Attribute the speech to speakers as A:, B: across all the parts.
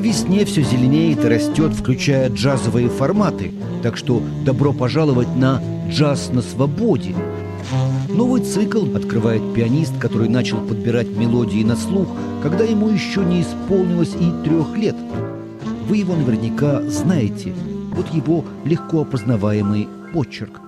A: весне все зеленеет и растет, включая джазовые форматы. Так что добро пожаловать на «Джаз на свободе». Новый цикл открывает пианист, который начал подбирать мелодии на слух, когда ему еще не исполнилось и 3 лет. Вы его наверняка знаете. Вот его легко опознаваемый почерк.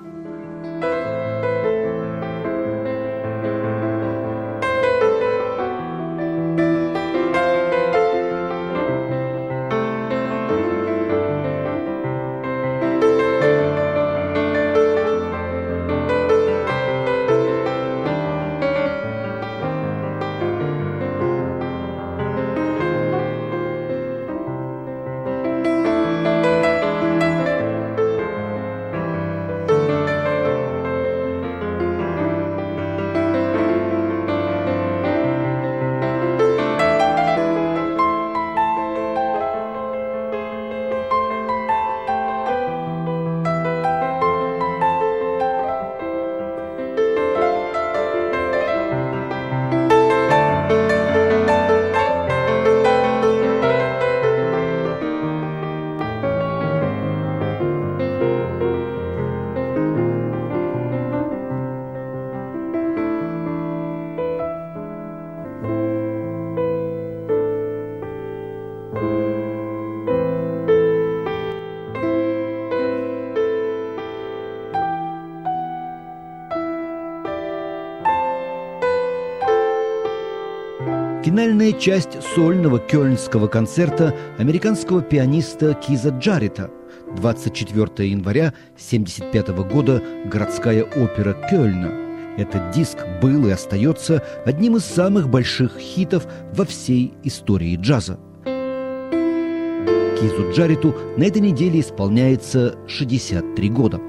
A: Финальная часть сольного кёльнского концерта американского пианиста Киза Джарета. 24 января 1975 года, городская опера Кёльна. Этот диск был и остается одним из самых больших хитов во всей истории джаза. Кизу Джарету на этой неделе исполняется 63 года.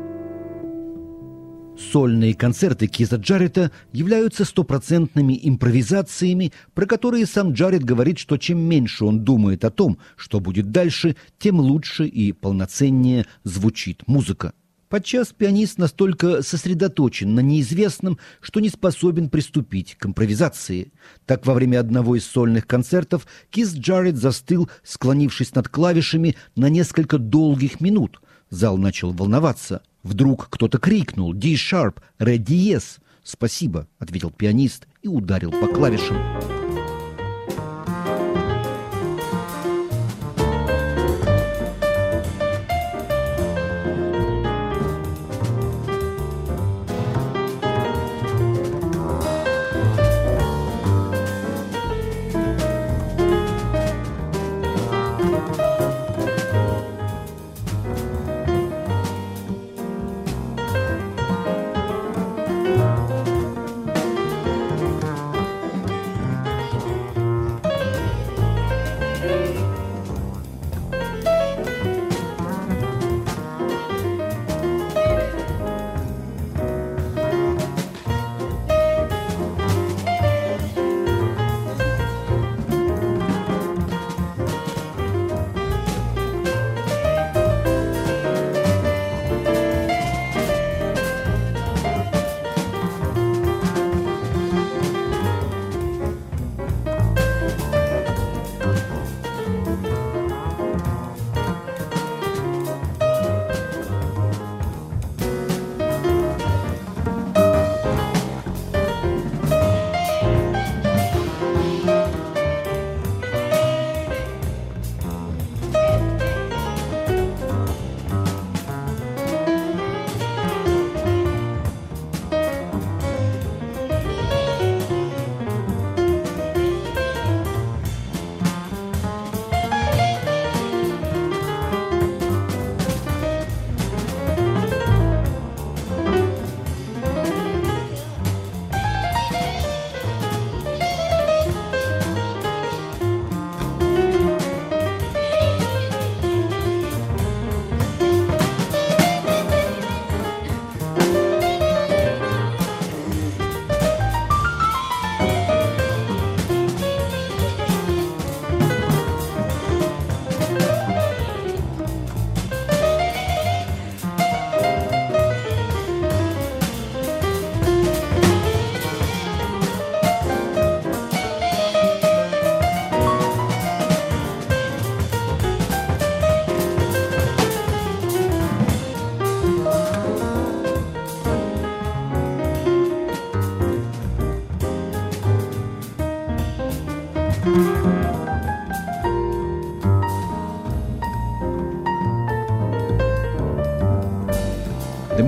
A: Сольные концерты Киза Джарета являются стопроцентными импровизациями, про которые сам Джарет говорит, что чем меньше он думает о том, что будет дальше, тем лучше и полноценнее звучит музыка. Подчас пианист настолько сосредоточен на неизвестном, что не способен приступить к импровизации. Так, во время одного из сольных концертов Киз Джарет застыл, склонившись над клавишами на несколько долгих минут. Зал начал волноваться. Вдруг кто-то крикнул «D-sharp, ре диез». «Спасибо», — ответил пианист и ударил по клавишам.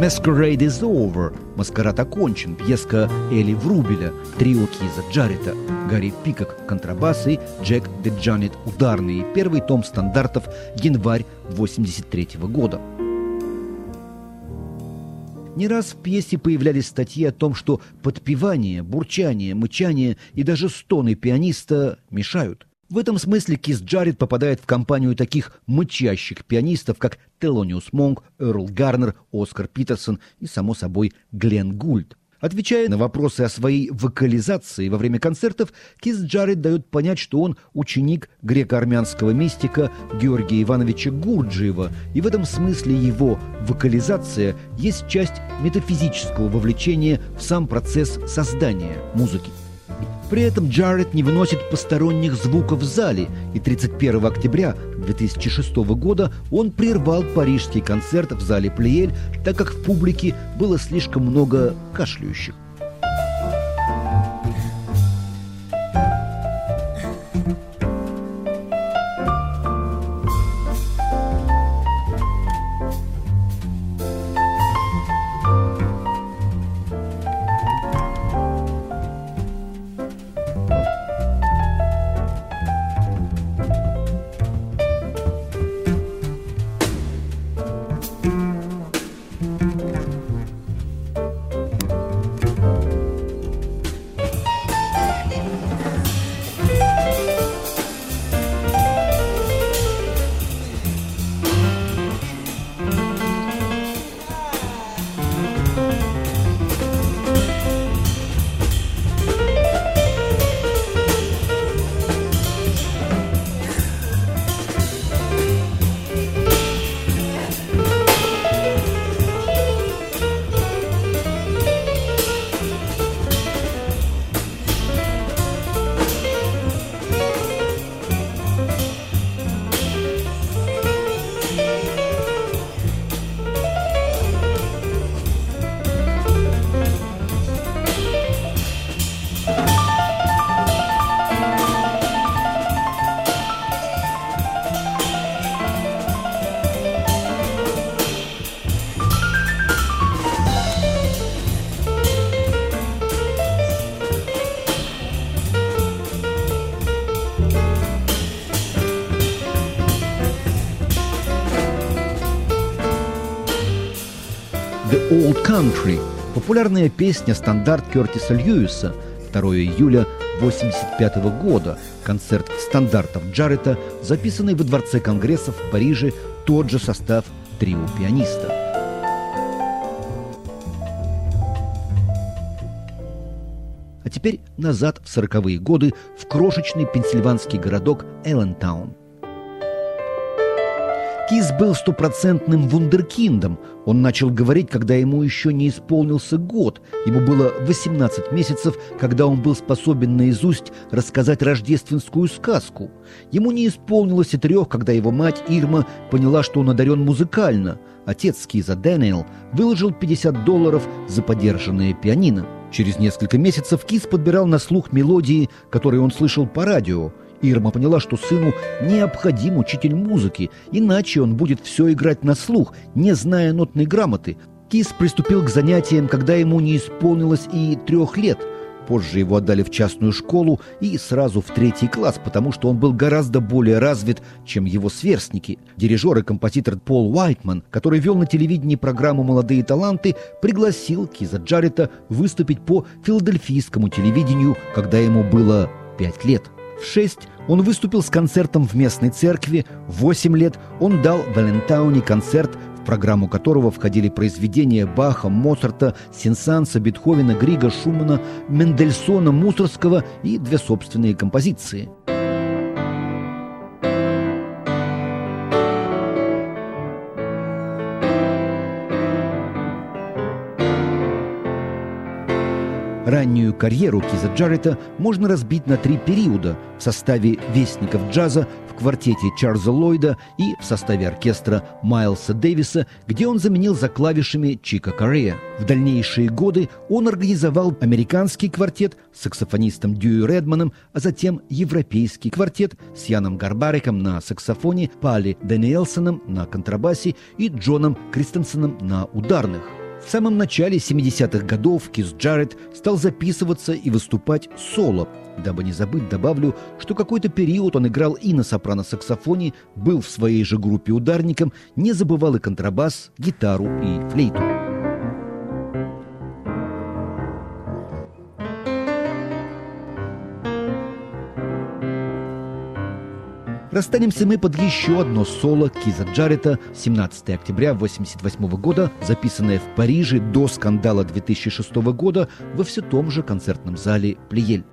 A: Masquerade is Over, «Маскарад окончен», пьеска Эли Врубеля, трио Киза Джаррета, Гарри Пикок, контрабас и Джек Деджанет, ударные, первый том стандартов, январь 1983 года. Не раз в пьесе появлялись статьи о том, что подпевание, бурчание, мычание и даже стоны пианиста мешают. В этом смысле Кис Джаррет попадает в компанию таких мычащих пианистов, как Телониус Монк, Эрл Гарнер, Оскар Питерсон и, само собой, Гленн Гульд. Отвечая на вопросы о своей вокализации во время концертов, Кис Джаррет дает понять, что он ученик греко-армянского мистика Георгия Ивановича Гурджиева, и в этом смысле его вокализация есть часть метафизического вовлечения в сам процесс создания музыки. При этом Джаррет не выносит посторонних звуков в зале, и 31 октября 2006 года он прервал парижский концерт в зале Плиель, так как в публике было слишком много кашляющих. «The Old Country» – популярная песня-стандарт Кертиса Льюиса, 2 июля 1985 года, концерт стандартов Джаррета, записанный во Дворце Конгрессов в Париже, тот же состав трио пианиста. А теперь назад в 40-е годы в крошечный пенсильванский городок Эллентаун. Кис был стопроцентным вундеркиндом. Он начал говорить, когда ему еще не исполнился год. Ему было 18 месяцев, когда он был способен наизусть рассказать рождественскую сказку. Ему не исполнилось и 3, когда его мать Ирма поняла, что он одарен музыкально. Отец Киза Дэниел выложил $50 за подержанное пианино. Через несколько месяцев Кис подбирал на слух мелодии, которые он слышал по радио. Ирма поняла, что сыну необходим учитель музыки, иначе он будет все играть на слух, не зная нотной грамоты. Кис приступил к занятиям, когда ему не исполнилось и 3 лет. Позже его отдали в частную школу и сразу в 3 класс, потому что он был гораздо более развит, чем его сверстники. Дирижер и композитор Пол Уайтман, который вел на телевидении программу «Молодые таланты», пригласил Киза Джаррета выступить по филадельфийскому телевидению, когда ему было 5 лет. В 6 он выступил с концертом в местной церкви, в 8 лет он дал в Эллентауне концерт, в программу которого входили произведения Баха, Моцарта, Сен-Санса, Бетховена, Грига, Шумана, Мендельсона, Мусоргского и 2 собственные композиции. Раннюю карьеру Киза Джаррета можно разбить на 3 периода: в составе «Вестников джаза», в квартете Чарльза Ллойда и в составе оркестра Майлса Дэвиса, где он заменил за клавишами Чика Коррея. В дальнейшие годы он организовал американский квартет с саксофонистом Дьюи Редманом, а затем европейский квартет с Яном Гарбариком на саксофоне, Пали Дэниэлсоном на контрабасе и Джоном Кристенсеном на ударных. В самом начале 70-х годов Кис Джарретт стал записываться и выступать соло. Дабы не забыть, добавлю, что какой-то период он играл и на сопрано-саксофоне, был в своей же группе ударником, не забывал и контрабас, гитару и флейту. Расстанемся мы под еще одно соло Киза Джарретта 17 октября 1988 года, записанное в Париже до скандала 2006 года во все том же концертном зале «Плиель».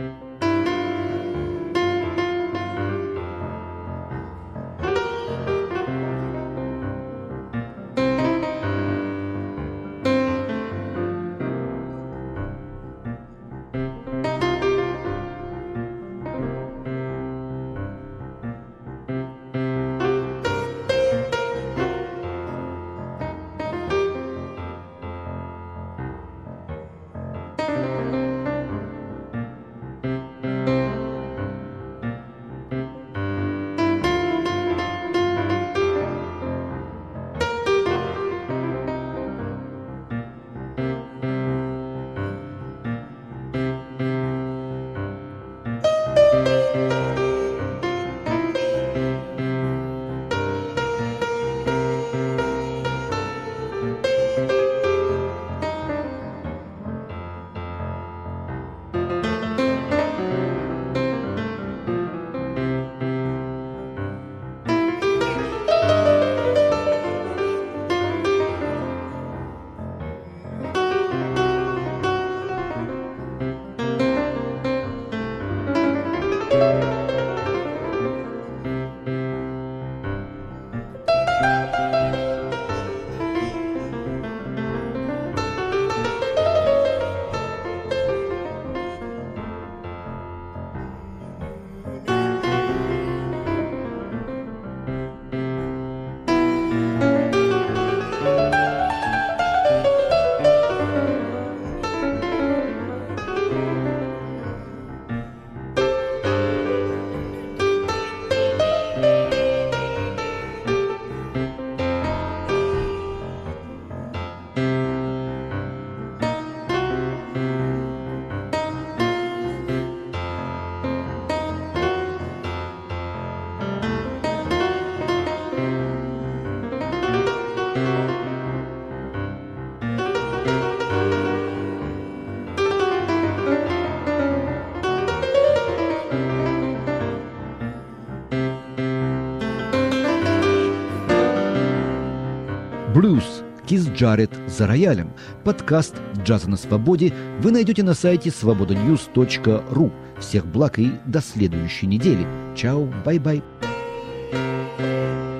A: «Блюз» Кис Джарретт за роялем. Подкаст «Джаза на свободе» вы найдете на сайте svobodanews.ru. Всех благ и до следующей недели. Чао, бай-бай.